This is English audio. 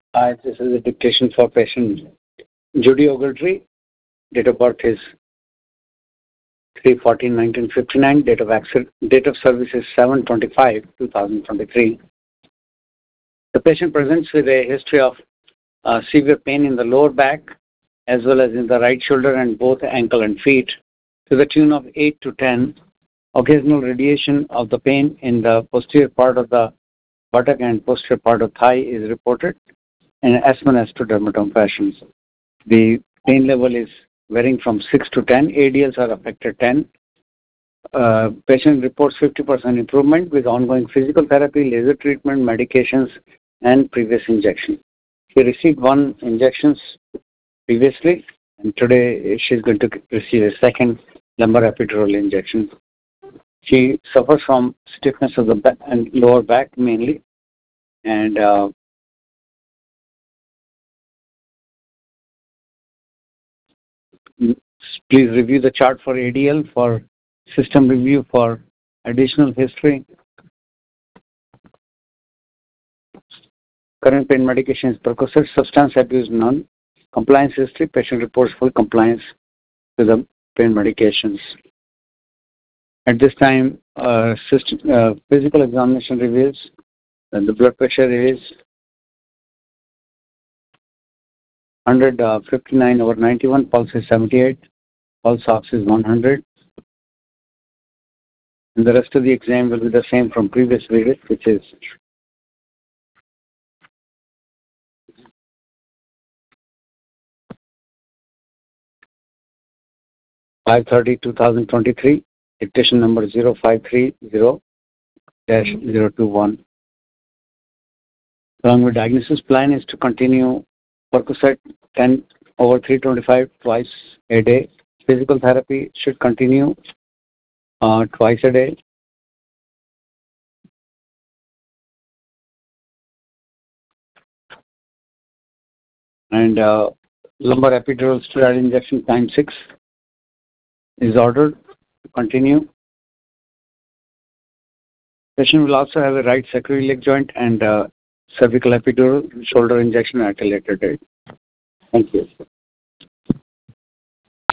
Hi, this is a dictation for patient Judy Ogletree. Date of birth is 3/14/1959. Date of service is 7/25/2023. The patient presents with a history of severe pain in the lower back as well as in the right shoulder and both ankle and feet to the tune of 8 to 10. Occasional radiation of the pain in the posterior part of the buttock and posterior part of thigh is reported, and S1 S2 dermatome fashions. The pain level is varying from 6 to 10. ADLs are affected 10. Patient reports 50% improvement with ongoing physical therapy, laser treatment, medications, and previous injection. She received one injection previously, and today she's going to receive a second lumbar epidural injection. She suffers from stiffness of the back and lower back mainly, and please review the chart for ADL for system review for additional history. Current pain medication is Percocet, substance abuse none. Compliance history, patient reports full compliance to the pain medications. At this time, physical examination reveals that the blood pressure is 159/91, pulse is 78, pulse ox is 100. And the rest of the exam will be the same from previous visit, which is (5/30/2023), dictation number 0530-021. Along with diagnosis plan is to continue Percocet 10/325 twice a day. Physical therapy should continue twice a day. And lumbar epidural steroid injection times 6 is ordered to continue. Patient will also have a right sacroiliac joint and cervical epidural shoulder injection at a later date. Thank you.